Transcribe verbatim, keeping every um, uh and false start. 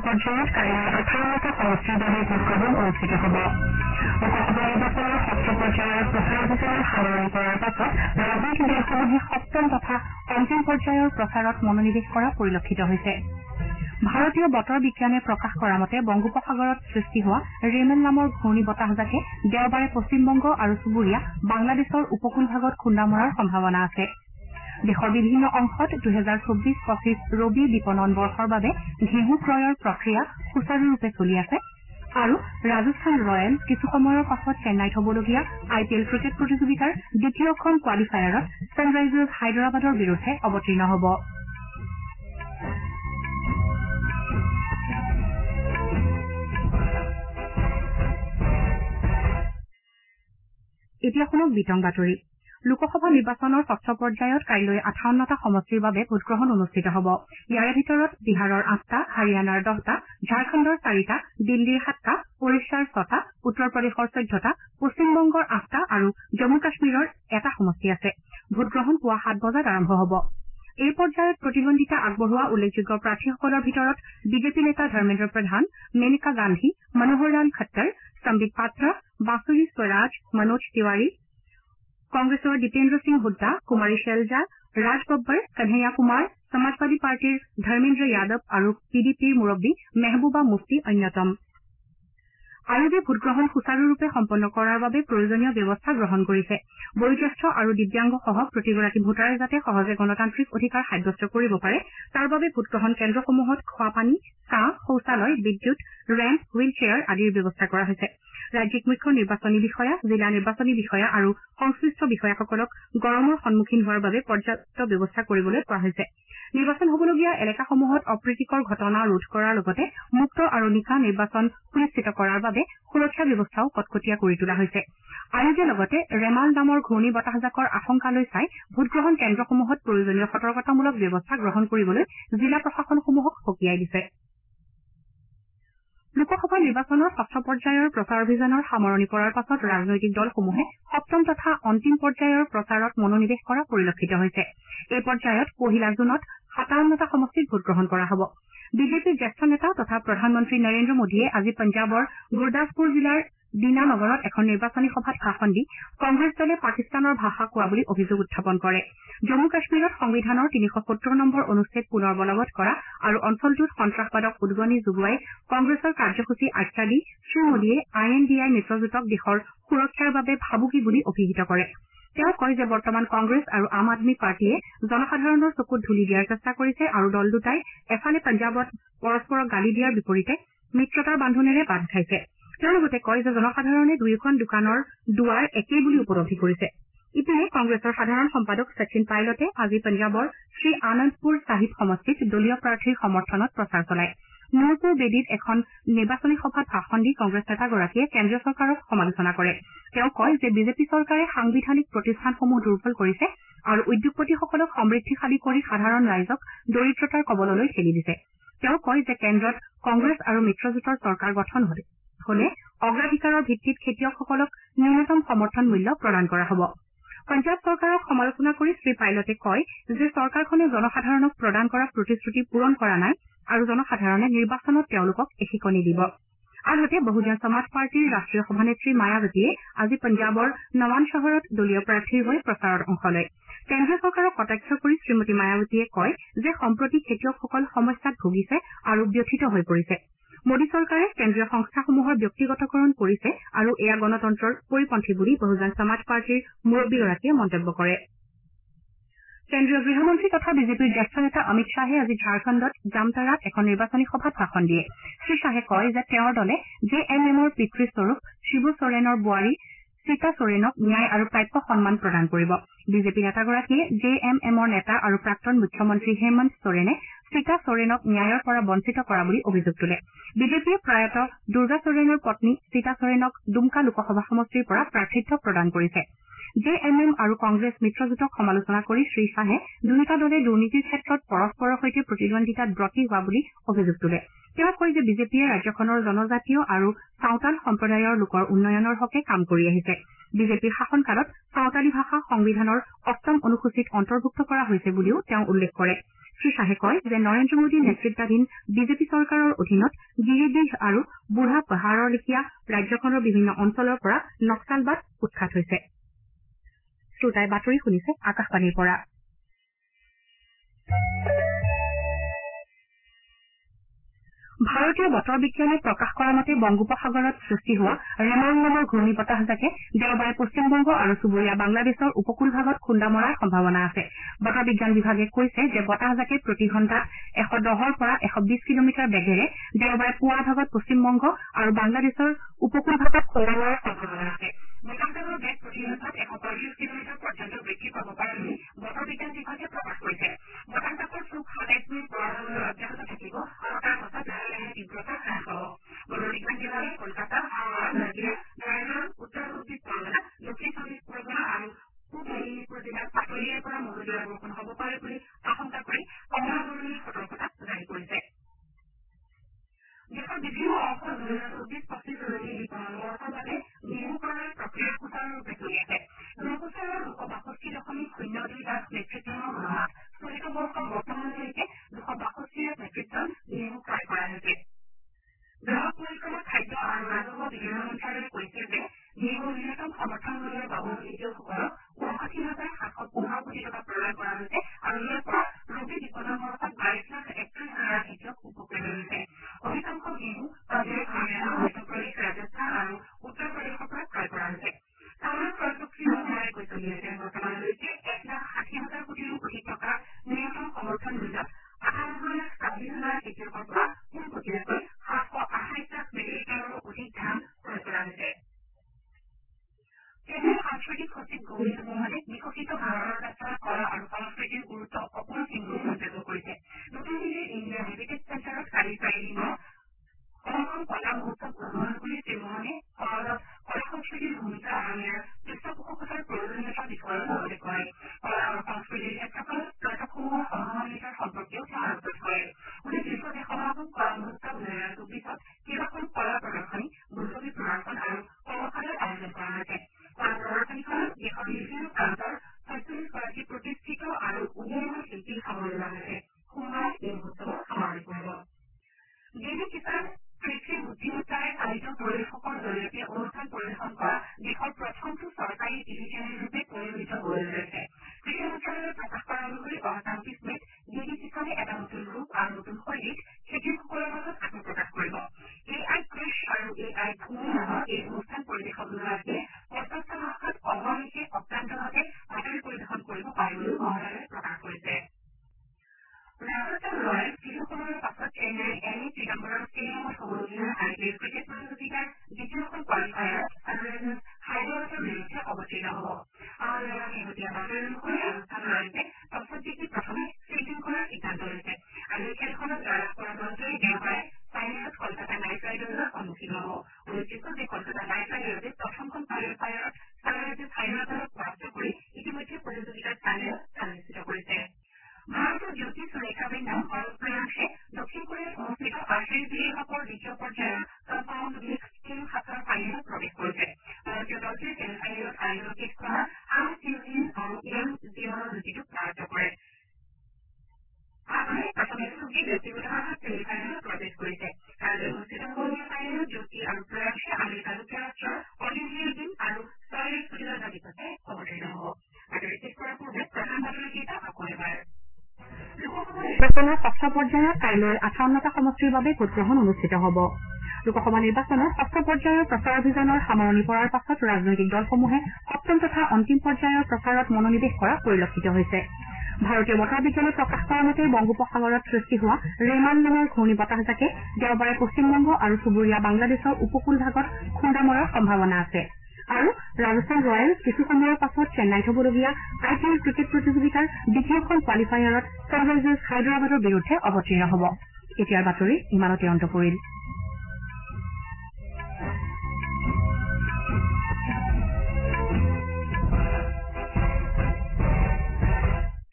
পৰ্যায়ত কাইলৈ আঠাৰটা সমষ্টিৰ বাবে ভোটগ্ৰহণ অনুষ্ঠিত হ'ব। লোকসভা নিৰ্বাচনৰ ষষ্ঠ পৰ্যায়ৰ প্ৰচাৰ অভিযানৰ সামৰণি পৰাৰ পাছত ৰাজনৈতিক দলসমূহে সপ্তম তথা অন্তিম পৰ্যায়ৰ প্ৰচাৰত মনোনিৱেশ কৰা পৰিলক্ষিত হৈছে। ভাৰতীয় বতৰ বিজ্ঞানে প্ৰকাশ কৰা মতে বংগোপসাগৰত সৃষ্টি হোৱা ৰেমেল নামৰ ঘূৰ্ণী বতাহজাকে দেওবাৰে পশ্চিমবংগ আৰু চুবুৰীয়া বাংলাদেশৰ উপকূল ভাগত খুন্দা মৰাৰ সম্ভাৱনা আছে। দেশৰ বিভিন্ন অংশত দুহেজাৰ চৌবিশ পঁচিছ ৰবি বিপণন বৰ্ষৰ বাবে ঘেঁহু ক্ৰয়ৰ প্ৰক্ৰিয়া সুচাৰুৰূপে চলি আছে আৰু ৰাজস্থান ৰয়েল কিছু সময়ৰ পাছত চেন্নাইত হ'বলগীয়া আই পি এল ক্ৰিকেট প্ৰতিযোগিতাৰ দ্বিতীয়খন কোৱালিফায়াৰত ছানৰাইজাৰ্ছ হায়দৰাবাদৰ বিৰুদ্ধে অৱতীৰ্ণ হ'ব। এতিয়া শুনক বিতং বাতৰি। লোকসভা নিৰ্বাচনৰ ষষ্ঠ পৰ্যায়ত কাইলৈ আঠাৱন্নটা সমষ্টিৰ বাবে ভোটগ্ৰহণ অনুষ্ঠিত হ'ব। ইয়াৰে ভিতৰত বিহাৰৰ আঠটা, হাৰিয়ানাৰ দহটা, ঝাৰখণ্ডৰ চাৰিটা, দিল্লীৰ সাতটা, ওড়িশাৰ ছটা, উত্তৰ প্ৰদেশৰ চৈধ্যটা, পশ্চিমবংগৰ আঠটা আৰু জম্মু কাশ্মীৰৰ এটা সমষ্টি আছে। ভোটগ্ৰহণ পুৱা সাত বজাত আৰম্ভ হ'ব। এই পৰ্যায়ত প্ৰতিদ্বন্দ্বিতা আগবঢ়োৱা উল্লেখযোগ্য প্ৰাৰ্থীসকলৰ ভিতৰত বিজেপি নেতা ধৰ্মেন্দ্ৰ প্ৰধান, মেনকা গান্ধী, মনোহৰ লাল খট্টাৰ, সম্বিত পাত্ৰ, বাসুৰী স্বৰাজ, মনোজ তিৱাৰী, কংগ্ৰেছৰ দীপেন্দ্ৰ সিং হুড্ডা, কুমাৰী শেলজা, ৰাজ বব্বৰ, কন্হৈয়া কুমাৰ, সমাজবাদী পাৰ্টীৰ ধৰ্মেন্দ্ৰ যাদৱ আৰু পি ডি পিৰ মুৰববী মেহবুবা মুফ্তি অন্যতম। আয়োগে ভোটগ্ৰহণ সুচাৰুৰূপে সম্পন্ন কৰাৰ বাবে প্ৰয়োজনীয় ব্যৱস্থা গ্ৰহণ কৰিছে। বয়োজ্যেষ্ঠ আৰু দিব্যাংগসহ প্ৰতিগৰাকী ভোটাৰে যাতে সহজে গণতান্ত্ৰিক অধিকাৰ সাব্যস্ত কৰিব পাৰে তাৰ বাবে ভোটগ্ৰহণ কেন্দ্ৰসমূহত খোৱাপানী, কাঁহ, শৌচালয়, বিদ্যুৎ, ৰেম্প, হুইল চেয়াৰ আদিৰ ব্যৱস্থা কৰা হৈছে। ৰাজ্যিক মুখ্য নিৰ্বাচনী বিষয়া, জিলা নিৰ্বাচনী বিষয়া আৰু সংশ্লিষ্ট বিষয়াসকলক গৰমৰ সন্মুখীন হোৱাৰ বাবে পৰ্যাপ্ত ব্যৱস্থা কৰিবলৈ কোৱা হৈছে। নিৰ্বাচন হ'বলগীয়া এলেকাসমূহত অপ্ৰীতিকৰ ঘটনা ৰোধ কৰাৰ লগতে মুক্ত আৰু নিকা নিৰ্বাচন সুনিশ্চিত কৰাৰ বাবে সুৰক্ষা ব্যৱস্থাও কটকটীয়া কৰি তোলা হৈছে। আয়োগে লগতে ৰেমাল নামৰ ঘূৰ্ণী বতাহজাকৰ আশংকালৈ চাই ভোটগ্ৰহণ কেন্দ্ৰসমূহত প্ৰয়োজনীয় সতৰ্কতামূলক ব্যৱস্থা গ্ৰহণ কৰিবলৈ জিলা প্ৰশাসনসমূহক সকীয়াই দিছে। লোকসভা নিৰ্বাচনৰ ষষ্ঠ পৰ্যায়ৰ প্ৰচাৰ অভিযানৰ সামৰণি পৰাৰ পাছত ৰাজনৈতিক দলসমূহে সপ্তম তথা অন্তিম পৰ্যায়ৰ প্ৰচাৰত মনোনিৱেশ কৰা পৰিলক্ষিত হৈছে। এই পৰ্যায়ত পহিলা জুনত সাতাৱন্নটা সমষ্টিত ভোটগ্ৰহণ কৰা হ'ব। বিজেপিৰ জ্যেষ্ঠ নেতা তথা প্ৰধানমন্ত্ৰী নৰেন্দ্ৰ মোদীয়ে আজি পঞ্জাৱৰ গুৰদাসপুৰ জিলাৰ দীনা নগৰত এখন নিৰ্বাচনী সভাত ভাষণ দি কংগ্ৰেছ দলে পাকিস্তানৰ ভাষা কোৱা বুলি অভিযোগ উত্থাপন কৰে। জম্মু কাশ্মীৰত সংবিধানৰ তিনিশ সত্তৰ নম্বৰ অনুচ্ছেদ পুনৰ বলৱৎ কৰা আৰু অঞ্চলটোত সন্ত্ৰাসবাদক উদগনি যোগোৱাই কংগ্ৰেছৰ কাৰ্যসূচী আখ্যা দি শ্ৰীমোদীয়ে আই এন ডি আই মিত্ৰজোঁটক দেশৰ সুৰক্ষাৰ বাবে ভাবুকি বুলি অভিহিত কৰে। তেওঁ কয় যে বৰ্তমান কংগ্ৰেছ আৰু আম আদমী পাৰ্টীয়ে জনসাধাৰণৰ চকুত ধূলি দিয়াৰ চেষ্টা কৰিছে আৰু দল দুটাই এফালে পঞ্জাৱত পৰস্পৰক গালি দিয়াৰ বিপৰীতে মিত্ৰতাৰ বান্ধোনেৰে বান্ধ খাইছে। তেওঁ লগতে কয় যে জনসাধাৰণে দুয়োখন দোকানৰ দুৱাৰ একেই বুলি উপলব্ধি কৰিছে। ইপিনে কংগ্ৰেছৰ সাধাৰণ সম্পাদক শচীন পাইলটে আজি পঞ্জাৱৰ শ্ৰী আনন্দপুৰ চাহিব সমষ্টিত দলীয় প্ৰাৰ্থীৰ সমৰ্থনত প্ৰচাৰ চলায়। নূৰপুৰ বেদীত এখন নিৰ্বাচনী সভাত ভাষণ দি কংগ্ৰেছ নেতাগৰাকীয়ে কেন্দ্ৰীয় চৰকাৰক সমালোচনা কৰে। তেওঁ কয় যে বিজেপি চৰকাৰে সাংবিধানিক প্ৰতিষ্ঠানসমূহ দুৰ্বল কৰিছে আৰু উদ্যোগপতিসকলক সমৃদ্ধিশালী কৰি সাধাৰণ ৰাইজক দৰিদ্ৰতাৰ কবললৈ ঠেলি দিছে। তেওঁ কয় যে কেন্দ্ৰত কংগ্ৰেছ আৰু মিত্ৰজোঁটৰ চৰকাৰ গঠন হলে অগ্ৰাধিকাৰৰ ভিত্তিত খেতিয়কসকলক ন্যূনতম সমৰ্থন মূল্য প্ৰদান কৰা হ'ব। পঞ্জাৱ চৰকাৰক সমালোচনা কৰি শ্ৰী পাইলটে কয় যে চৰকাৰখনে জনসাধাৰণক প্ৰদান কৰা প্ৰতিশ্ৰুতি পূৰণ কৰা নাই আৰু জনসাধাৰণে নিৰ্বাচনত তেওঁলোকক এশিকনি দিব। আনহাতে বহুজন সমাজ পাৰ্টীৰ ৰাষ্ট্ৰীয় সভানেত্ৰী মায়াৱতীয়ে আজি পঞ্জাৱৰ নৱান চহৰত দলীয় প্ৰাৰ্থীৰ হৈ প্ৰচাৰত অংশ লয়। কেন্দ্ৰীয় চৰকাৰক কটাক্ষ কৰি শ্ৰীমতী মায়াৱতীয়ে কয় যে সম্প্ৰতি খেতিয়কসকল সমস্যাত ভুগিছে আৰু ব্যথিত হৈ পৰিছে। মোদী চৰকাৰে কেন্দ্ৰীয় সংস্থাসমূহৰ ব্যক্তিগতকৰণ কৰিছে আৰু এয়া গণতন্ত্ৰৰ পৰিপন্থী বুলি বহুজন সমাজ পাৰ্টীৰ মুৰব্বীগৰাকীয়ে মন্তব্য কৰে। কেন্দ্ৰীয় গৃহমন্ত্ৰী তথা বিজেপিৰ জ্যেষ্ঠ নেতা অমিত শ্বাহে আজি ঝাৰখণ্ডত জামতাৰাত এখন নিৰ্বাচনী সভাত ভাষণ দিয়ে। শ্ৰীশ্বাহে কয় যে তেওঁৰ দলে জে এম এমৰ পিতৃস্বৰূপ শিবু চোৰেনৰ বোৱাৰী সীতা চোৰেনক ন্যায় আৰু প্ৰাপ্য সন্মান প্ৰদান কৰিব। বিজেপি নেতাগৰাকীয়ে জে এম এমৰ নেতা আৰু প্ৰাক্তন মুখ্যমন্ত্ৰী হেমন্ত চোৰেনে সীতা চোৰেনক ন্যায়ৰ পৰা বঞ্চিত কৰা বুলি অভিযোগ তোলে। বিজেপিয়ে প্ৰয়াত দুৰ্গা চোৰেনৰ পত্নী সীতা চোৰেনক ডুমকা লোকসভা সমষ্টিৰ পৰা প্ৰাৰ্থিত্ব প্ৰদান কৰিছে। জে এম এম আৰু কংগ্ৰেছ মিত্ৰজোঁটক সমালোচনা কৰি শ্ৰীশ্বাহে দুয়োটা দলে দুৰ্নীতিৰ ক্ষেত্ৰত পৰস্পৰৰ সৈতে প্ৰতিদ্বন্দ্বিতাত ব্ৰতী হোৱা বুলি অভিযোগ তোলে। তেওঁ কয় যে বিজেপিয়ে ৰাজ্যখনৰ জনজাতীয় আৰু চাওতাল সম্প্ৰদায়ৰ লোকৰ উন্নয়নৰ হকে কাম কৰি আহিছে। বিজেপিৰ শাসনকালত চাওতালী ভাষা সংবিধানৰ অষ্টম অনুসূচীত অন্তৰ্ভুক্ত কৰা হৈছে বুলিও তেওঁ উল্লেখ কৰে। শ্ৰীশ্বাহে কয় যে নৰেন্দ্ৰ মোদী নেতৃত্বাধীন বিজেপি চৰকাৰৰ অধীনত গিৰিদিহ আৰু বুঢ়া পাহাৰৰ লেখীয়া ৰাজ্যখনৰ বিভিন্ন অঞ্চলৰ পৰা নক্সালবাদ উৎখাত হৈছে শ্ৰোতাই বাতৰি শুনিছে আকাশবাণীৰ পৰা ভাৰতীয় বতৰ বিজ্ঞানে প্ৰকাশ কৰা মতে বংগোপসাগৰত সৃষ্টি হোৱা ৰেমাল নামৰ ঘূৰ্ণী বতাহজাকে দেওবাৰে পশ্চিমবংগ আৰু চুবুৰীয়া বাংলাদেশৰ উপকূল ভাগত খুন্দা মৰাৰ সম্ভাৱনা আছে বতৰ বিজ্ঞান বিভাগে কৈছে যে বতাহজাকে প্ৰতি ঘণ্টাত এশ দহৰ পৰা এশ বিশ কিলোমিটাৰ বেগেৰে দেওবাৰে পুৱাৰ ভাগত পশ্চিমবংগ আৰু বাংলাদেশৰ উপকূল ভাগত খুন্দা মৰাৰ সম্ভাৱনা আছে বতাহজাকৰ বেগ প্ৰতি ঘণ্টাত এশ পঁয়ত্ৰিশ কিলোমিটাৰ পৰ্যন্ত বৃদ্ধি পাব পাৰে বুলি বতৰ বিজ্ঞান বিভাগে প্ৰকাশ কৰিছে বতাহজাকৰ চুক সাতাইছ মিনিট পুৱাৰ ভাগলৈ অব্যাহত থাকিব আৰু তাৰ পাছত লাহে লাহে তীব্ৰতা হ্ৰাস পাব বতৰ বিজ্ঞান বিভাগে কলকাতা হাওৰা নদিয়া ৰায়গড় উত্তৰ চৌবিশ পৰগনা দক্ষিণ চৌবিশ পৰগনা আৰু পূব মেদিনীপুৰ জিলাত পাতলীয়াৰ পৰা মজলীয়া বৰষুণ হ'ব পাৰে বুলি আশংকা কৰি কমলা বৰণীৰ সতৰ্কতা জাৰি কৰিছে দেশৰ বিভিন্ন অংশত দুহেজাৰ চৌবিশ পঁচিছ ৰবি বিপণন বৰ্ষৰ বাবে বিহু ক্ৰয়ৰ প্ৰক্ৰিয়া সুচাৰুৰূপে চলি আছে দুবছৰৰ দুশ বাষষ্ঠি দশমিক শূন্য দুই লাখ মেট্ৰিক টনৰ অনুমান চলিত বৰ্ষৰ বৰ্তমানলৈকে দুশ বাষষ্ঠি লাখ মেট্ৰিক টন বিহু ক্ৰয় কৰা হৈছে গ্ৰাহক পৰিক্ৰমা খাদ্য আৰু ৰাজহুৱা বিতৰণ মন্ত্ৰালয়ে কৈছে যে বিহুৰ ন্যূনতম সমৰ্থন মূল্যৰ বাবদ খেতিয়কসকলক ঊনষাঠি হাজাৰ সাতশ পোন্ধৰ কোটি টকা প্ৰদান কৰা হৈছে আৰু ইয়াৰ পৰা ৰবি বিপণন বৰ্ষত বাইশ লাখ একত্ৰিশ হাজাৰ খেতিয়ক উপকৃত হৈছে অধিকাংশ বিহু পঞ্জাৱ হাৰিয়ানা মধ্যপ্ৰদেশ ৰাজস্থান আৰু উত্তৰ প্ৰদেশৰ পৰা ক্ৰয় কৰা হৈছে চাউলৰ ক্ৰয় প্ৰক্ৰিয়া নিয়াৰিকৈ চলি আছে বৰ্তমানলৈকে এক লাখ ষাঠি হাজাৰ কোটিৰো অধিক টকা ন্যূনতম সমৰ্থন মূল্যত আঠানব্বৈ লাখ ছাব্বিছ হাজাৰ খেতিয়কৰ পৰা পোনপটীয়াকৈ সাতশ আঠাইছ লাখ মেট্ৰিক টনৰো অধিক ধান ক্ৰয় কৰা হৈছে কেন্দ্ৰীয় সাংস্কৃতিক সচিব গোবিন্দ মোহনে বিকশিত ভাৰতৰ যাত্ৰাত কলা আৰু সংস্কৃতিৰ গুৰুত্ব অপৰিসীম বুলি মন্তব্য কৰিছে নতুন দিল্লীৰ ইণ্ডিয়া হেৰিটেজ চেণ্টাৰত কালি চাৰিদিনীয়া হংকং কলা মহোৎসৱ উদ্বোধন কৰি শ্ৰীমোহনে সমাজত কলা সংস্কৃতিৰ ভূমিকা আৰু ইয়াৰ পৃষ্ঠপোষকতাৰ প্ৰয়োজনীয়তাৰ বিষয়ে লগতে কয় কলা আৰু সংস্কৃতিৰ ক্ষেত্ৰখনত ষ্টাৰ্টআপসমূহৰ সম্ভাৱনীয়তাৰ সম্পৰ্কেও তেওঁ আলোকপাত কৰে উল্লেখযোগ্য যে সমাগম কলা মহোৎসৱ দুহেজাৰ চৌবিশত কেইবাখন কলা প্ৰদৰ্শনী বোলছবি প্ৰদৰ্শন আৰু কৰ্মশালাৰ আয়োজন কৰা হৈছে কলা প্ৰদৰ্শনীখনত দেশৰ বিভিন্ন প্ৰান্তৰ ছয়চল্লিছ গৰাকী প্ৰতিষ্ঠিত আৰু উদীয়মান শিল্পী সামৰি লোৱা হৈছে সোমবাৰে এই মহোৎসৱৰ সামৰণি পৰিব ডিজি কিষাণ কৃষি বুদ্ধিমত্তাৰে চালিত পৰিৱেশকৰ জৰিয়তে অনুষ্ঠান পৰিৱেশন কৰা দেশৰ প্ৰথমটো চৰকাৰী টিভি চেনেলৰূপে পৰিগণিত হ'বলৈ লৈছে কৃষি মন্ত্ৰালয়ে প্ৰকাশ কৰা অনুসৰি অহা চাব্বিছ মেত ডিজি কিষাণে এটা নতুন ৰূপ আৰু নতুন শৈলীত খেতিয়কসকলৰ মাজত আত্মপ্ৰকাশ কৰিব এ আই কৃষ আৰু এ আই ভূমি নামৰ এই অনুষ্ঠান পৰিৱেশক দুগৰাকীয়ে পঞ্চাছটা ভাষাত অহৰ্নিশে অক্লান্তভাৱে বাতৰি পৰিৱেশন কৰিব পাৰে বুলিও মন্ত্ৰালয়ে প্ৰকাশ কৰিছে ৰাজস্থান ৰয়েলছ কিছু সময়ৰ পাছত চেন্নাইৰ এম এ চিদাম্বৰম ষ্টেডিয়ামত হ'বলগীয়া আই পি এল ক্ৰিকেট প্ৰতিযোগিতাৰ দ্বিতীয়খন কোৱালিফায়াৰত ছানৰাইজাৰ্ছ হায়দৰাবাদৰ বিৰুদ্ধে অৱতীৰ্ণ হ'ব আহমেদাবাদৰ শেহতীয়া বাতৰি অনুসৰি ৰাজস্থান ৰয়েলছে টছত জিকি প্ৰথমে ফিল্ডিং কৰাৰ সিদ্ধান্ত লৈছে আৰু এই খেলখনত জয়লাভ কৰা দলটোৱে দেওবাৰে ফাইনেলত কলকাতা নাইট ৰাইডাৰ্ছৰ সন্মুখীন হ'ব উল্লেখযোগ্য যে কলকাতা নাইট ৰাইডাৰ্ছে প্ৰথমখন কোৱালিফায়াৰত ছানৰাইজাৰ্ছ হায়দৰাবাদক পৰাস্ত কৰি ইতিমধ্যে প্ৰতিযোগিতাৰ ফাইনেলত স্থান নিশ্চিত কৰিছে ভাৰতৰ জ্যোতি সুৰেখা বেণ্ডম আৰু প্ৰিয়াংশে দক্ষিণ কোৰিয়াত অনুষ্ঠিত আৰ্চাৰী বিশ্বকাপৰ দ্বিতীয় পৰ্যায়ৰ কম্পাউণ্ড মিক্সড টিম শাখাৰ ফাইনেলত প্ৰৱেশ কৰিছে ভাৰতীয় দলটোৱে ছেমি ফাইনেলত আইনকেট কৰা হাং চিউজিন আৰু য়াং জিয়নৰ যুটিটোক পৰাস্ত কৰে আনহাতে প্ৰথমে চুকি ব্যক্তিগতভাৱে ছেমি ফাইনেলত প্ৰৱেশ কৰিছে কাইলৈ অনুষ্ঠিত হ'বলগীয়া ফাইনেলত জ্যোতি আৰু প্ৰিয়াংশে আমেৰিকা যুক্তৰাষ্ট্ৰৰ অলিভিয়া ডিন আৰু ছয়ৰী চুৰিলৰ বিপক্ষে অৱতীৰ্ণ হ'ব বাতৰি শেষ কৰাৰ পূৰ্বে প্ৰধান বাতৰিকেইটা আকৌ এবাৰ লোকসভা নিৰ্বাচনৰ ষষ্ঠ পৰ্যায়ত কাইলৈ আঠাৱন্নটা সমষ্টিৰ বাবে ভোটগ্ৰহণ অনুষ্ঠিত হ'ব লোকসভা নিৰ্বাচনৰ ষষ্ঠ পৰ্যায়ৰ প্ৰচাৰ অভিযানৰ সামৰণি পৰাৰ পাছত ৰাজনৈতিক দলসমূহে সপ্তম তথা অন্তিম পৰ্যায়ৰ প্ৰচাৰত মনোনিৱেশ কৰা পৰিলক্ষিত হৈছে ভাৰতীয় বতৰ বিজ্ঞানে প্ৰকাশ কৰা মতে বংগোপসাগৰত সৃষ্টি হোৱা ৰেমাল নামৰ ঘূৰ্ণী বতাহজাকে দেওবাৰে পশ্চিমবংগ আৰু চুবুৰীয়া বাংলাদেশৰ উপকূল ভাগত খুন্দা মৰাৰ সম্ভাৱনা আছে আৰু ৰাজস্থান ৰয়েলছ কিছু সময়ৰ পাছত চেন্নাইত হ'বলগীয়া আই পি এল ক্ৰিকেট প্ৰতিযোগিতাৰ দ্বিতীয়খন কোৱালিফায়াৰত ছানৰাইজাৰ্ছ হায়দৰাবাদৰ বিৰুদ্ধে অৱতীৰ্ণ হ'ব এতিয়াৰ বাতৰি ইমানতে অন্ত পৰিল